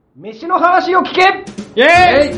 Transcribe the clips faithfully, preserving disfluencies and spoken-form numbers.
飯の話を聞けイェー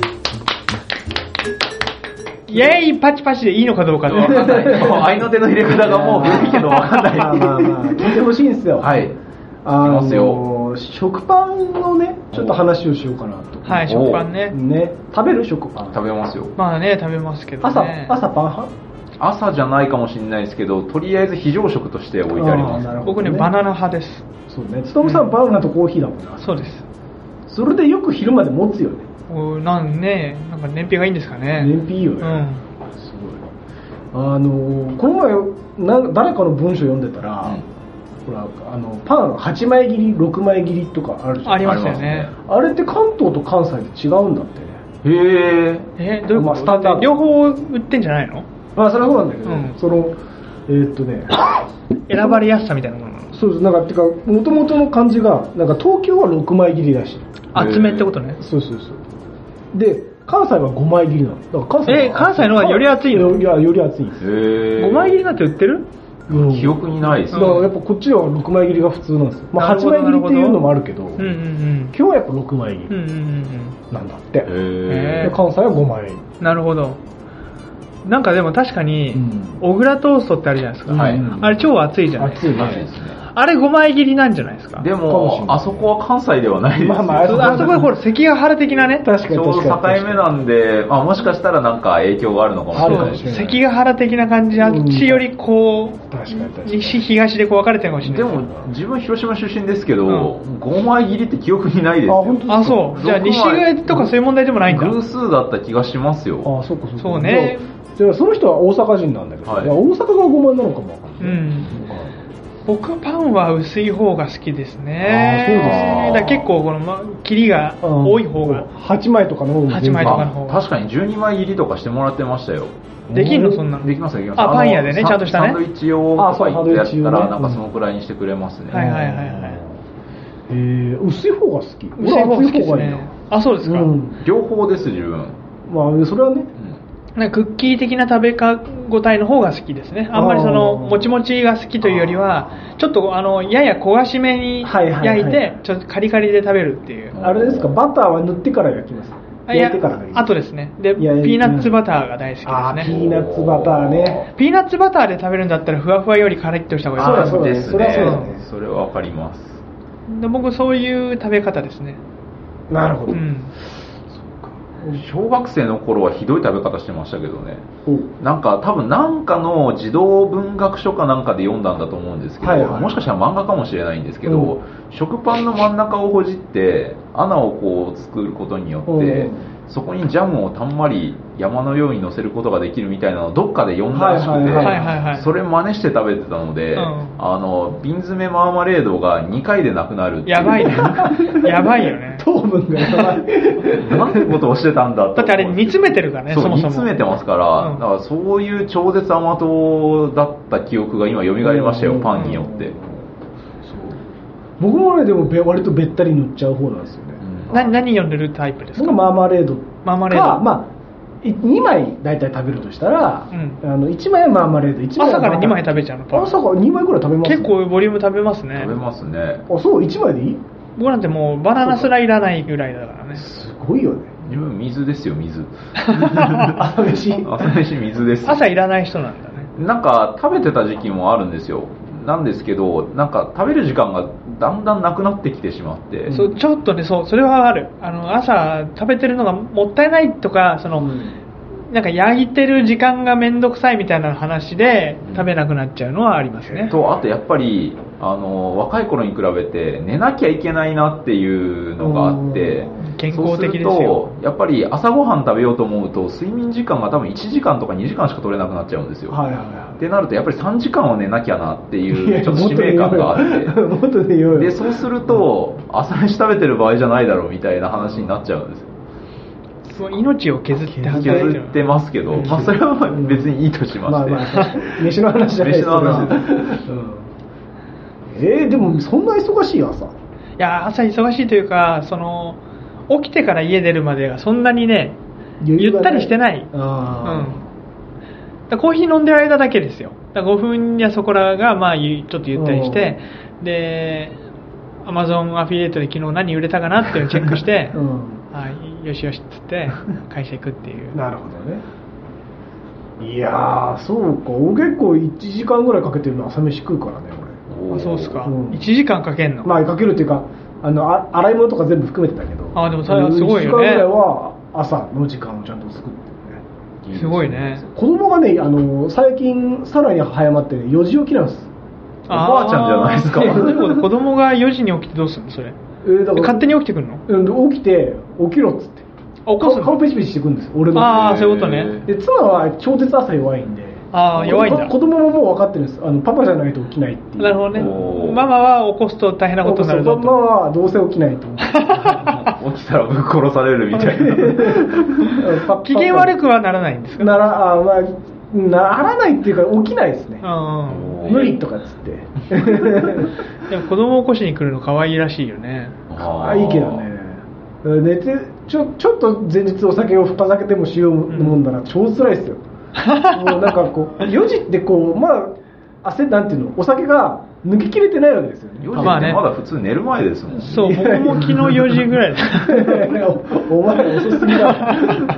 イイェーイパチパチでいいのかどうかわかんない。 合いの手の入れ方がもう古いけどわかんない。 まあまあまあ、聞いてほしいんですよ。 はい。 あの、食パンのね、ちょっと話をしようかなと。 はい、食パンね。 ね。食べる食パン。 食べますよ。 まあね、食べますけどね。 朝、朝パン派？ 朝じゃないかもしれないですけど、とりあえず非常食として置いてあります。 あ、ね、 僕ね、バナナ派です。 そうね。つとむさん、バナナとコーヒーだもんな。 そうです。 それでよく昼まで持つよね。 おなんね、なんか燃費がいいんですかね。 燃費いいよね。 うん。 すごい。あの、この前、な誰かの文章読んでたら、うんほらあのパンはちまい切りろくまい切りとかあるじゃん。 ありますよね。 あれって関東と関西で違うんだってね。 へええどういうこと？まあ、スタンダード両方売ってんじゃないの？ まあそれはそうなんだけど、 うん、 そのえー、っとね選ばれやすさみたいなものなの？ そうです。なんかてか元々の感じがなんか東京はろくまい切りだし厚めってことね。 そうそうそうで関西はごまい切りなの。だから関西えー、関西の方がより厚いの？ いやより厚いです。 へごまい切りなんて売ってる？ うん、記憶にないですね。 だからやっぱこっちはろくまい切りが普通なんですよ。まあはちまい切りっていうのもあるけど、うんうんうん、今日はやっぱろくまい切りなんだって。で関西はごまい。 なるほど。なんかでも確かに、うん、小倉トーストってあるじゃないですか。はい、あれ超厚いじゃないですか。 厚いね。ですね。 あれごまい切りなんじゃないですか。 でもあそこは関西ではないですよ。まあまあ、 あそこはほら関ヶ原的なね。 確かにちょうど境目なんで、まあ、もしかしたらなんか影響があるのかもしれないですね。 関ヶ原的な感じであっちよりこう、確かに確かに西東でこう分かれてるかもしれない。 でも自分広島出身ですけど、うん、ごまい切りって記憶にないですよ。 あ本当？あそうじゃあ西側とかそういう問題でもないんだ。 偶数だった気がしますよ。 あそうかそうか。 そうね。 じゃあその人は大阪人なんだけど、はい、大阪がごまいなのかもわかんない。うん僕はパンは薄い方が好きですね。あそうですね。だ結構この、ま、切りが多い方が、 はちまいとかの方がはちまいとかの方が確かにじゅうにまい切りとかしてもらってましたよ。 できんのそんなの？ できますできます。 あパン屋でねちゃんとしたねサンドイッチ用とか言ってやったらなんかそのくらいにしてくれますね。 はいはいはいはい。 えー、薄い方が好き。 薄い方が好きですね。あそうですか、うん、 両方です自分。 まあそれはね、 なんかクッキー的な食べかごたえの方が好きですね。あんまりそのもちもちが好きというよりはちょっとあのやや焦がしめに焼いてちょっとカリカリで食べるっていう。 あれですか、バターは塗ってから焼きます？ 焼いてからがいい。あとですね。でピーナッツバターが大好きですね。 あピーナッツバターね。 ピーナッツバターで食べるんだったらふわふわよりカリッとした方がいい。 そうですね。それはそうだね。それはわかります。 で僕そういう食べ方ですね。 なるほど。うん小学生の頃はひどい食べ方してましたけどね。なんか多分なんかの児童文学書かなんかで読んだんだと思うんですけど、はいはい、もしかしたら漫画かもしれないんですけど、うん、食パンの真ん中をほじって穴をこう作ることによって、うん、そこにジャムをたんまり山のように乗せることができるみたいなのをどっかで読んだらしくて、それ真似して食べてたので、うん、あの瓶詰めマーマレードがにかいでなくなるっていう。 やばいね。やばいよね。 糖分がやばい。 なんてことをしてたんだって。 だってあれ煮詰めてるからね。 そうそもそも煮詰めてますから、うん、だからそういう超絶甘党だった記憶が今蘇りましたよ、うん、パンによって。 僕もねでも割とべったり塗っちゃう方なんですよね。 うん、何何を塗るタイプですか？ マーマレードマーマレードか、まあ、にまい大体食べるとしたら、うん、あのいちまいはマーマレード、いちまいは朝からにまい食べちゃうの？ 朝からにまいぐらい食べます、ね、 結構ボリューム食べますね。 食べますね。 あそういちまいでいい？ 僕なんてもうバナナすらいらないぐらいだからね。 すごいよね。 自分水ですよ水。 朝飯朝飯水です。 朝いらない人なんだね。 なんか食べてた時期もあるんですよ。なんですけどなんか食べる時間がだんだんなくなってきてしまって、 そうちょっとねそうそれはある。あの朝食べてるのがもったいないとかその、うん、なんか焼いてる時間がめんどくさいみたいな話で食べなくなっちゃうのはありますね。 うん、とあとやっぱりあの若い頃に比べて寝なきゃいけないなっていうのがあって、 健康的ですよ。 そうするとやっぱり朝ごはん食べようと思うと睡眠時間が多分いちじかんとかにじかんしか取れなくなっちゃうんですよ。はいはいはい。ってなるとやっぱりさんじかんは寝なきゃなっていうちょっと使命感があってでそうすると朝飯食べてる場合じゃないだろうみたいな話になっちゃうんですよ。 命を削って削ってますけど、まあ、それは別にいいとしまして、まあまあ、 飯の話じゃないです飯の話です、 うんえー、でもそんな忙しい朝？ いや朝忙しいというかその起きてから家出るまでがそんなにねゆったりしてない。あ、うん、だコーヒー飲んでる間だけですよ。だごふんやそこらがまあちょっとゆったりして、うん、でアマゾンアフィリエイトで昨日何売れたかなっていうのをチェックして、うん、あよしよしっつって会社行くっていうなるほどね。いやーそうか、俺結構いちじかんぐらいかけてるの朝飯食うからね俺。あそうっすか、うん、いちじかんかけんの。 まあかけるっていうかあのあ洗い物とか全部含めてたけど、 あでもそれはすごいよね。いちじかんぐらいは朝の時間をちゃんと作ってるね。すごいね。 子供がねあの最近さらに早まってねよじ起きなんです。 おばあちゃんじゃないですか。 子供がよじに起きてどうするのそれ、えー、だから勝手に起きてくるの、 うん、起きて起きろっつって起こすの顔ペチペチしてくるんです俺の。 ああそういうことね。 で妻は超絶朝弱いんで、 ああ弱いんだ。 子供ももう分かってるんです。あのパパじゃないと起きないっていう。 なるほどね。ママは起こすと大変なことになるぞと。 ママはどうせ起きないと起きたらぶっ殺されるみたいな。機嫌悪くはならないんですか。 ならあまあならないっていうか起きないですね。無理とかっつってでも子供を起こしに来るの可愛いらしいよね。 可愛いけどね。寝てちょ、ちょっと前日お酒を深酒でもしようもんだら超辛いですよ、うん、もうなんかこうよじってこうまあ汗なんていうのお酒が抜ききれてないわけですよね。 よじってまだ普通寝る前ですもん。 そう僕も昨日よじぐらいお, お前遅すぎだ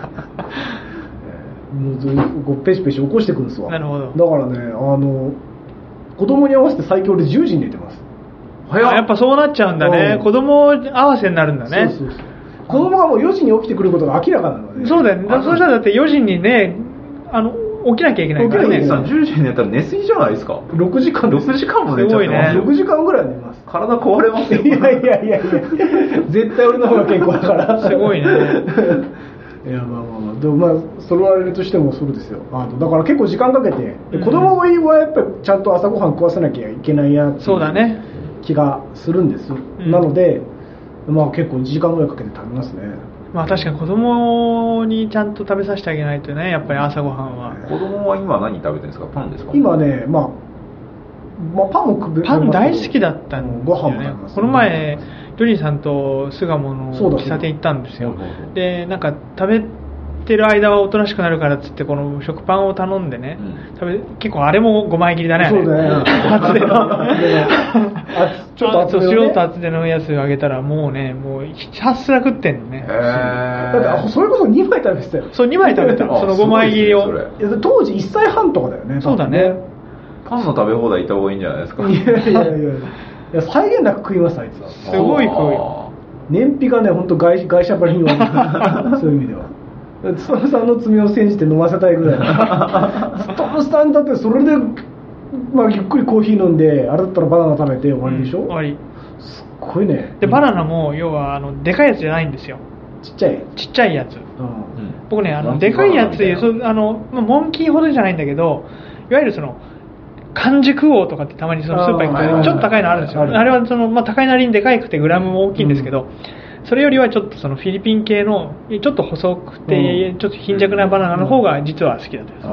もうペシペシ起こしてくるんですわ。 なるほど。 だからねあの子供に合わせて最強でじゅうじに寝てます。 やっぱそうなっちゃうんだね、うん、子供合わせになるんだね。 そうそうそう、子供がもうよじに起きてくることが明らかなので。 そうだよね。そうしたらだってよじにねあの起きなきゃいけないからね。 起きなきゃいけない。じゅうじに寝たら寝すぎじゃないですか。 ろくじかんろくじかんも寝ちゃってますよ。すごいね。 ろくじかんぐらい寝ます。 体壊れますよ。 いやいやいやいや絶対俺の方が健康だからすごいねいやまあまあまあでもまあそれはあれとしてもそうですよ。あだから結構時間かけて、うん、子供はやっぱりちゃんと朝ごはん食わせなきゃいけないやつ。 そうだね気がするんです、うん、なので、まあ、結構いちじかんぐらいかけて食べますね。 まあ確かに子供にちゃんと食べさせてあげないとねやっぱり朝ごはんは。 子供は今何食べてるんですか。パンですか。 今ね、まあ、まあパンも食べパン大好きだったんですよね。 ご飯も食べます、ね、 この前ジョニーさんと巣鴨の喫茶店行ったんですよ。でなんか食べてる間はおとなしくなるからっつってこの食パンを頼んでね、うん、食べ結構あれもごまい切りだね。 そうだね厚手のちょっと厚手の、ね、 塩と厚手のやつあげたらもうねもうひたすら食ってんのね。 だってそれこそにまい食べてたよ。 そうにまい食べたそのごまい切りを。 当時いっさいはんとかだよね。 そうだね。 パンの食べ放題行った方がいいんじゃないですか。 いやいやいやいや再現なく食いますあいつは。 すごい食うよ。 燃費がね本当外外車ばりにはそういう意味ではつとむさんの罪を煎じて飲ませたいぐらいつとむさんだってそれで、まあ、ゆっくりコーヒー飲んであれだったらバナナ食べて終わりでしょ、うん、 終わり。 すっごいね。 でバナナも要はあのでかいやつじゃないんですよ。 ちっちゃいちっちゃいやつ、うん、僕ねあのでかいやつあのモンキーほどじゃないんだけどいわゆるその完熟王とかってたまにそのスーパー行くとちょっと高いのあるんですよ。あれはその、まあ、高いなりにでかくてグラムも大きいんですけど、うんそれよりはちょっとそのフィリピン系のちょっと細くてちょっと貧弱なバナナの方が実は好きだったんです、うん、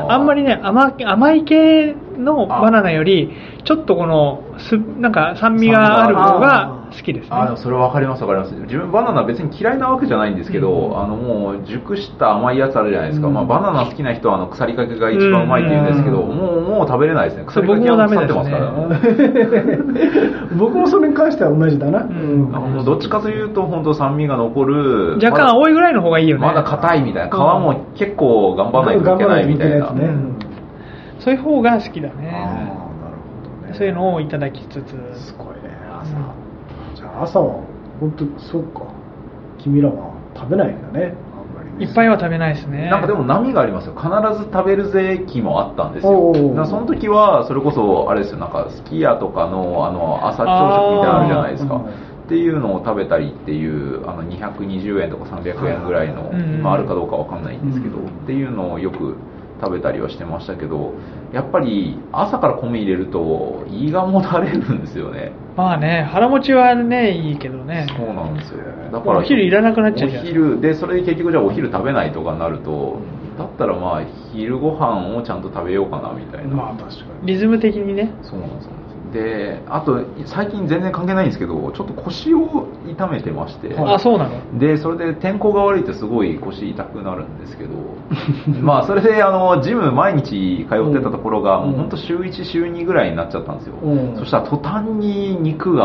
あんまりね 甘, 甘い系のバナナよりちょっとこのすなんか酸味がある方が好きですね。 ああそれは分かります分かります。自分バナナ別に嫌いなわけじゃないんですけど、うん、あのもう熟した甘いやつあるじゃないですか、うんまあ、バナナ好きな人はあの腐りかけが一番うまいって言うんですけど、うん、もうもう食べれないですね。腐りかけは腐ってますから、ね、 僕もそれに関しては同じだな、うん、 もうどっちかというと本当酸味が残る若干青いぐらいの方がいいよね。 まだ硬いみたいな皮も結構頑張らないといけないみたいな、うん、 そういう方が好きだね。そういうのをいただきつつ。 すごいね朝、うん、じゃあ朝は本当そうか君らは食べないんだね。あんまりねいっぱいは食べないですね。 なんかでも波がありますよ。必ず食べるぜ期もあったんですよ。だからその時はそれこそあれですよなんかすき家とかのあの朝朝食みたいなのあるじゃないですか、うん、っていうのを食べたりっていうあのにひゃくにじゅうえんとかさんびゃくえんぐらいの、うん、今あるかどうかわかんないんですけど、うん、っていうのをよく食べたりはしてましたけどやっぱり朝から米入れると胃がもたれるんですよね。 まあね腹持ちはねいいけどね。 そうなんですよ。だからお昼いらなくなっちゃうじゃん。 お昼でそれで結局じゃあお昼食べないとかになるとだったらまあ昼ご飯をちゃんと食べようかなみたいな。 まあ確かにリズム的にね。 そうなんですよ。であと最近全然関係ないんですけどちょっと腰を痛めてまして。 あそうなの。 でそれで天候が悪いとすごい腰痛くなるんですけどまあそれであのジム毎日通ってたところが、うん、もう本当週いち週にぐらいになっちゃったんですよ、うん、そしたら途端に肉が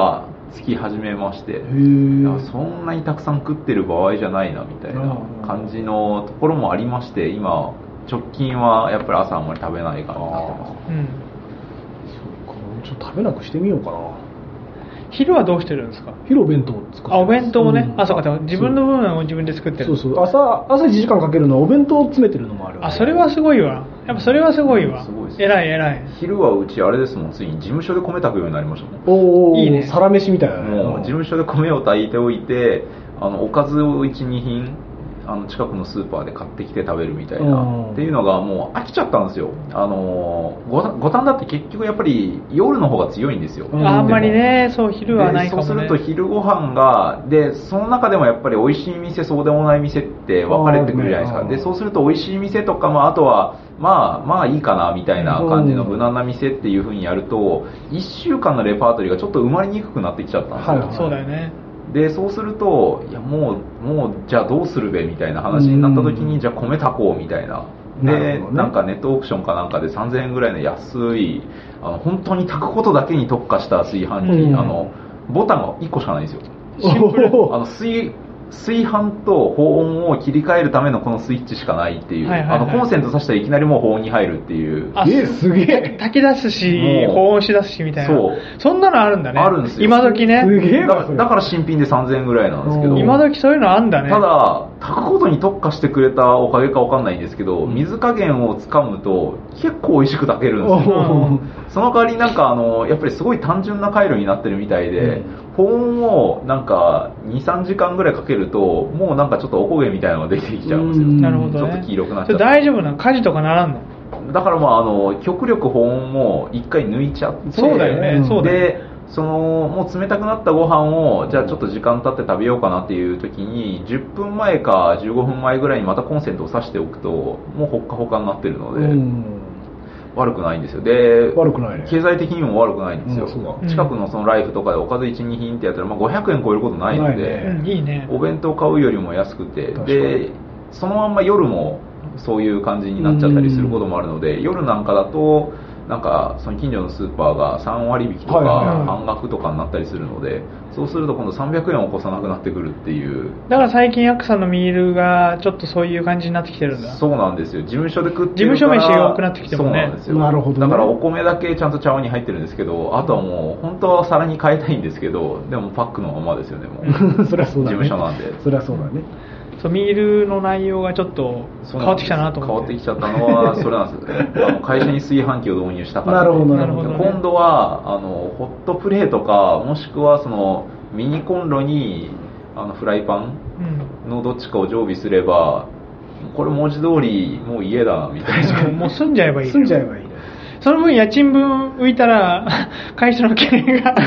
つき始めまして、 へー、 そんなにたくさん食ってる場合じゃないなみたいな感じのところもありまして、今直近はやっぱり朝あんまり食べないかなとなってます。 うん、 そうか、ちょっと食べなくしてみようかな。 昼はどうしてるんですか？ 昼お弁当を作ってます。 あ、お弁当をね、 うん、 あ、そうか、自分の分を自分で作ってる。 そうそう、朝朝いちじかんかけるのはお弁当を詰めてるのもある。 あ、それはすごいわ。やっぱそれはすごいわ。 すごいです。 偉い偉い。 昼はうちあれですもん、ついに事務所で米炊くようになりましたもん。 おお、 いいね。 サラ飯みたいなね。 もう事務所で米を炊いておいて、あのおかずをいち、に品あの近くのスーパーで買ってきて食べるみたいなっていうのがもう飽きちゃったんですよ。あのご五反田って結局やっぱり夜の方が強いんですよ。 うん、あんまりね、そう昼はないかもね。 そうすると昼ご飯がで、その中でもやっぱり美味しい店、そうでもない店って分かれてくるじゃないですか。でそうすると美味しい店とかも、あとはまあまあいいかなみたいな感じの無難な店っていう風にやると、いっしゅうかんのレパートリーがちょっと埋まりにくくなってきちゃったんですよ。 はいはい、そうだよね。 でそうすると、いやもうもうじゃあどうするべみたいな話になった時に、じゃあ米炊こうみたいな。で な,、ね、なんかネットオークションかなんかでさんぜんえんぐらいの安い、あの本当に炊くことだけに特化した炊飯器、うん、あのボタンがいっこしかないんですよ。シンプル。あの炊炊飯と保温を切り替えるためのこのスイッチしかないっていう、はいはいはい、あのコンセント挿したらいきなりもう保温に入るっていう。 あ、えー、すげえ。 炊き出すし保温し出すしみたいな。そう。そんなのあるんだね。 あるんですよ。 今時ね。 すげえ。 だ, だから新品でさんぜんえんぐらいなんですけど。 今時そういうのあるんだね。 ただ炊くことに特化してくれたおかげかわかんないんですけど、水加減をつかむと結構美味しく炊けるんですよ。その代わりなんかあのやっぱりすごい単純な回路になってるみたいで。うん、保温をなんかに、さんじかんぐらいかけるともうなんかちょっとおこげみたいなのが出てきちゃうんですよ。 なるほど、ね、 ちょっと黄色くなっちゃって。 大丈夫なの？火事とかならんの？ だからまああの極力保温も一回抜いちゃって、 そうだよね。そうだよね。 でそのもう冷たくなったご飯をじゃあちょっと時間経って食べようかなっていう時にじゅっぷんまえかじゅうごふんまえぐらいにまたコンセントを挿しておくともうほっかほかになってるので。悪くないんですよ。で、 悪くないね。 経済的にも悪くないんですよ。 うん、 近くのそのライフとかでおかずいち、に品ってやったら、まあ、ごひゃくえん超えることないので、 うん、いいね、 お弁当買うよりも安くて、で、そのまんま夜もそういう感じになっちゃったりすることもあるので、夜なんかだと、なんかその近所のスーパーがさん割引とか半額とかになったりするので、そうすると今度さんびゃくえんを越さなくなってくるっていう。 だから最近ヤクさんのミールがちょっとそういう感じになってきてるんだ。 そうなんですよ。事務所で食ってるから。 事務所飯が多くなってきてもね。 そうなんですよ。 なるほどね。 だからお米だけちゃんと茶碗に入ってるんですけど、あとはもう本当は皿に変えたいんですけど、でもパックのままですよね、もう。 そりゃそうだね。 事務所なんで。 そりゃそうだね。 そうミールの内容がちょっと変わってきたなと思って。 変わってきちゃったのはそれなんですよ。あの会社に炊飯器を導入したから、 ね、なるほどなるほど、ね、 今度はあのホットプレートかもしくはそのミニコンロにあのフライパンのどっちかを常備すれば、これ文字通りもう家だなみたいな。 もう住んじゃえばいい。 住んじゃえばいい。 その分家賃分浮いたら会社の経営が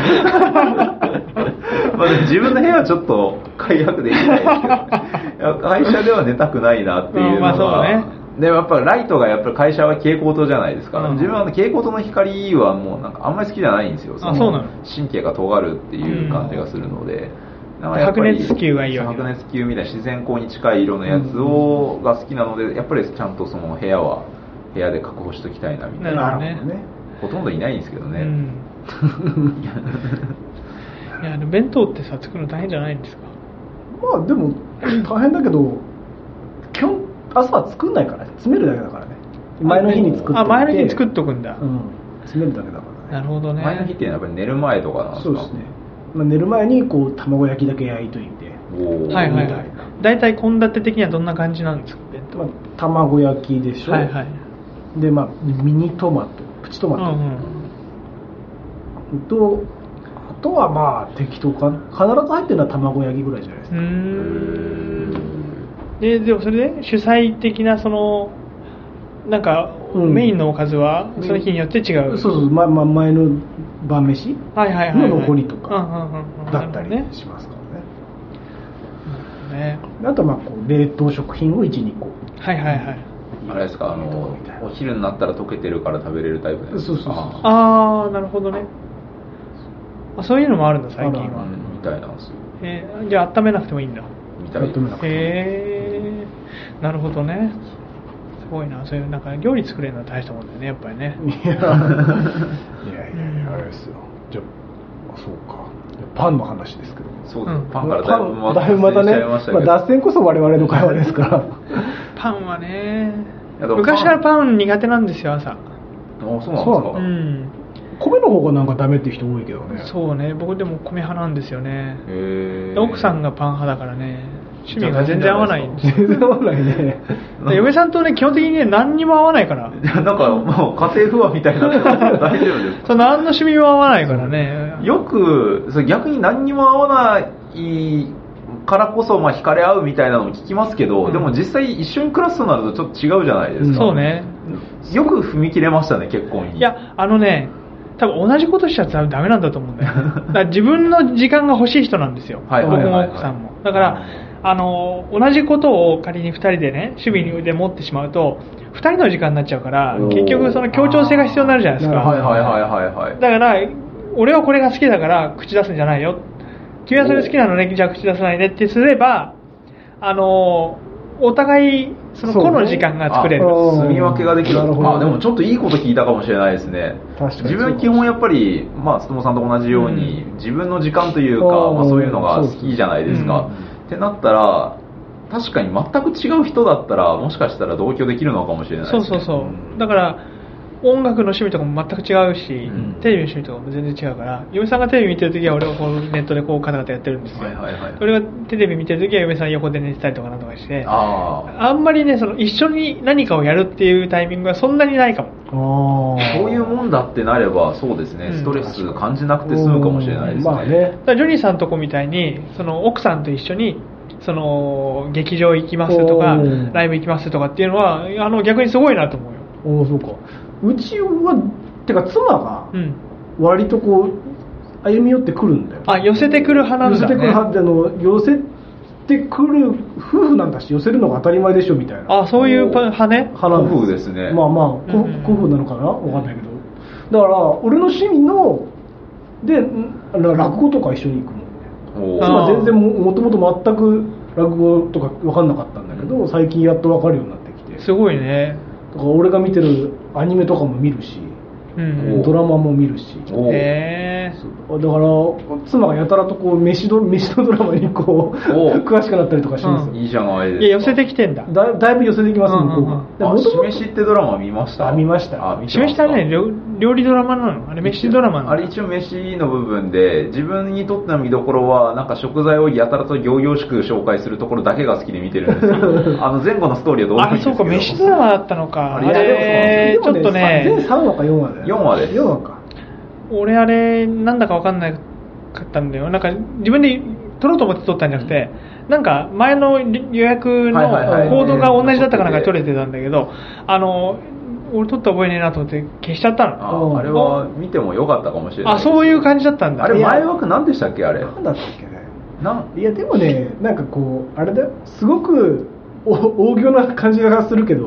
まあ自分の部屋はちょっと解約できないですけど、会社では寝たくないなっていうのが、うん、まあそうね、でもやっぱライトがやっぱり会社は蛍光灯じゃないですか、うん、自分は蛍光灯の光はもうなんかあんまり好きじゃないんですよ。そのあ、そうなの。 神経が尖るっていう感じがするので、 うん、白熱球がいいわけ。 白熱球みたいな自然光に近い色のやつを、うん、が好きなので、やっぱりちゃんとその部屋は部屋で確保しておきたいなみたいな。 なるほどね。 ほとんどいないんですけどね、うん、 いや弁当ってさ作るの大変じゃないんですか？ まあでも大変だけど基本朝は作んないからね、詰めるだけだからね。前の日に作っておいて、 あ、前の日に作っとくんだ、 うん、詰めるだけだからね。なるほどね。 前の日ってやっぱり寝る前とかなんですか？ そうですね、まあ、寝る前にこう卵焼きだけ焼いといて、 はいはいはい。大体献立的にはどんな感じなんですか弁当？ まあ、卵焼きでしょ、 はいはい、 でまあミニトマト、プチトマト、うんうん、とあとはまあ適当か、必ず入ってるのは卵焼きぐらいじゃないですか。うーんで, でもそれで主催的なそのなんか、うん、メインのおかずはその日によって違う。 そうそう、まま、前の晩飯の残りとかだったりしますからね。あとはまあこう冷凍食品をいち、にこ。 はいはいはい。 あれですか、あのお昼になったら溶けてるから食べれるタイプです。 そうそうそう。 ああ、なるほどね。あ、そういうのもあるんだ最近は。 みたいなんですよ。 えー、じゃあ温めなくてもいいんだ。 みたいな。 へえー、なるほどね。すごいな。そういうなんか料理作れるのは大したもんだよね、やっぱりね。 いやいやいや、あれですよ。じゃあそうか。 パンの話ですけど。 そうです、うん、パンからだいぶまだいぶまたね、まあ、脱線こそ我々の会話ですからパンはね、昔からパン苦手なんですよ、朝。 あ、そうなんですか。うん、 米の方がなんかダメって人多いけどね。 そうね、僕でも米派なんですよね。へ、奥さんがパン派だからね、趣味が全然合わないんです。 全然合わないね。 嫁さんとね、基本的にね、何にも合わないから。 なんかもう家庭不和みたいな大丈夫ですか？ そう、何の趣味も合わないからね。 よくそれ逆に何にも合わないからこそまあ惹かれ合うみたいなのも聞きますけど、うん、でも実際一緒に暮らすとなるとちょっと違うじゃないですか。 そうね。 よく踏み切れましたね、結婚に。 いや、あのね、多分同じことしちゃダメなんだと思うんだよ。だから自分の時間が欲しい人なんですよ。はいはいはいはい、僕も奥さんも。だから、あの同じことを仮にふたりでね、趣味で持ってしまうとふたりの時間になっちゃうから、結局その協調性が必要になるじゃないですか。 はいはいはいはいはい。 だから俺はこれが好きだから口出すんじゃないよ、君はそれ好きなのね、じゃあ口出さないねってすれば、あのお互いその個の時間が作れる、 住み分けができる。あ、でもちょっといいこと聞いたかもしれないですね。自分基本やっぱり、まあ、つともさんと同じように、うん、自分の時間というか、まあ、そういうのが好きじゃないですか、うん、ってなったら確かに全く違う人だったらもしかしたら同居できるのかもしれないですね。 そうそうそう、うん、だから音楽の趣味とかも全く違うし、うん、テレビの趣味とかも全然違うから、嫁さんがテレビ見てるときは俺はこうネットでこうカタカタやってるんですよ、はいはいはい、俺がテレビ見てるときは嫁さん横で寝てたりとかなんとかして、ああんまりね、その一緒に何かをやるっていうタイミングはそんなにないかも。 あ、そういうもんだってなればそうですね、ストレス感じなくて済むかもしれないですね。まあね、 だからジョニーさんとこみたいにその奥さんと一緒にその劇場行きますとかライブ行きますとかっていうのはあの逆にすごいなと思うよ。 お、そうか。うちはてか妻が割とこう歩み寄ってくるんだよ、 うん、あ、寄せてくる派なんだね。 寄せてくる派って、あの寄せてくる夫婦なんだし寄せるのが当たり前でしょみたいな。 あ、そういう派ね。 派なんです。夫婦ですね。 まあまあ夫婦なのかな、分かんないけど、だから俺の趣味ので落語とか一緒に行くもんね。妻全然 も, もともと全く落語とか分かんなかったんだけど、最近やっと分かるようになってきて。 すごいね。 だから俺が見てるアニメとかも見るし、うん、ドラマも見るし、へー、だから妻がやたらとこう飯ど飯のドラマにこう詳しくなったりとかします、うん、 いいじゃないですか。 いや、寄せてきてんだ。 だ, だいぶ寄せてきます、向こうが。 あ、しめしってドラマ見ました。 あ、見ました。 しめしってね、料理ドラマなの？あれ飯ドラマなの？ あれ一応飯の部分で、自分にとっての見どころはなんか食材をやたらと仰々しく紹介するところだけが好きで見てるんですけどあの前後のストーリーはどうでもいいんですけど。 あ、そうか、飯ドラマだったのか。あれちょっとね、 全さんわかよんわだよ。 よんわです。 よんわか。 俺あれなんだか分かんなかったんだよ。なんか自分で撮ろうと思って撮ったんじゃなくて、なんか前の予約のコードが同じだったかなんか撮れてたんだけど、あの俺撮った覚えねえなと思って消しちゃったの。 あ, あれは見てもよかったかもしれない。 あ、そういう感じだったんだ。 あれ前枠何でしたっけ。あれ何だったっけね。ないやでもね、なんかこうあれだよ、すごく大行な感じがするけど、うん、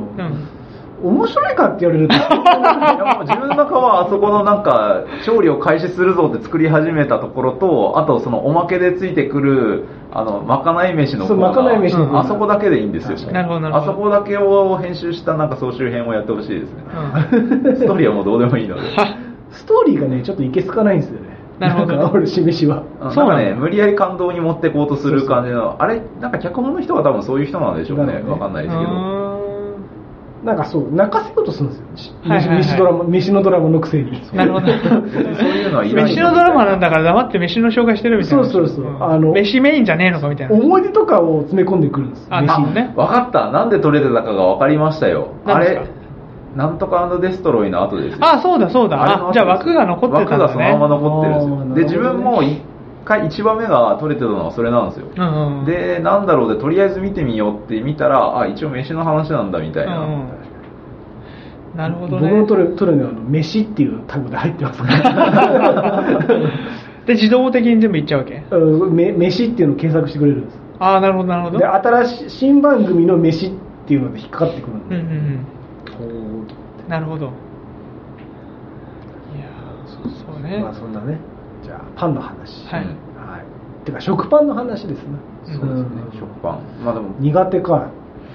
面白いかって言われるといやもう自分の中はあそこのなんか調理を開始するぞって作り始めたところと、あとそのおまけでついてくるあのまかない飯のコーナー、そう、まかない飯のコーナー、あそこだけでいいんですよ。 なるほどなるほど。 あそこだけを編集したなんか総集編をやってほしいですね、うん、ストーリーはもうどうでもいいのでストーリーがねちょっといけすかないんですよね。 なるほど。 俺しめしはなんかね、無理やり感動に持ってこうとする感じの、あれなんか脚本の人が多分そういう人なんでしょうね。わかんないですけど、 なんかそう泣かせようとするんですよ、はいはいはい、飯ドラマ、飯のドラマのくせに。 なるほど。そういうのはいらない。 飯のドラマなんだから黙って飯の紹介してるみたいな。 そうそうそう、うん、あの飯メインじゃねえのかみたいな。 思い出とかを詰め込んでくるんです。 あ、飯ね。 分かった。なんで撮れてたかが分かりましたよ。あれなんとか&デストロイの後ですよ。 あ、そうだそうだ。あ、じゃあ枠が残ってたんだね。 枠がそのまま残ってるんですよ。で自分も一回一話目が撮れてたのはそれなんですよ、うんうん、でなんだろうでとりあえず見てみようって見たら、あ、一応飯の話なんだみたいな、うんうん、 なるほどね。 僕の撮る撮るのは飯っていうタグで入ってますからで自動的に全部いっちゃうわけ。 め飯っていうのを検索してくれるんです。 ああ、なるほどなるほど。 で新しい新番組の飯っていうので引っかかってくるんで、うんうんうん、 なるほど。いやそうそうね。 まあそんなね。じゃあパンの話。はい。はい。てか食パンの話ですね。 そうですね。食パン。まあでも苦手か。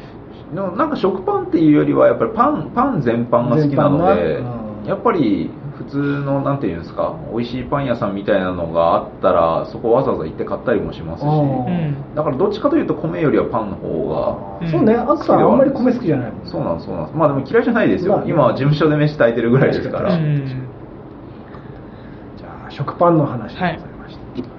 でもなんか食パンっていうよりはやっぱりパンパン全般が好きなので、うん、やっぱり普通のなんていうんですか、美味しいパン屋さんみたいなのがあったらそこわざわざ行って買ったりもしますし、だからどっちかというと米よりはパンの方が、 そうね、アクさんあんまり米好きじゃないもん。 そうなんそうなん。まあでも嫌いじゃないですよ、まあね、今は事務所で飯炊いてるぐらいですから。 じゃあ食パンの話でございました、はい。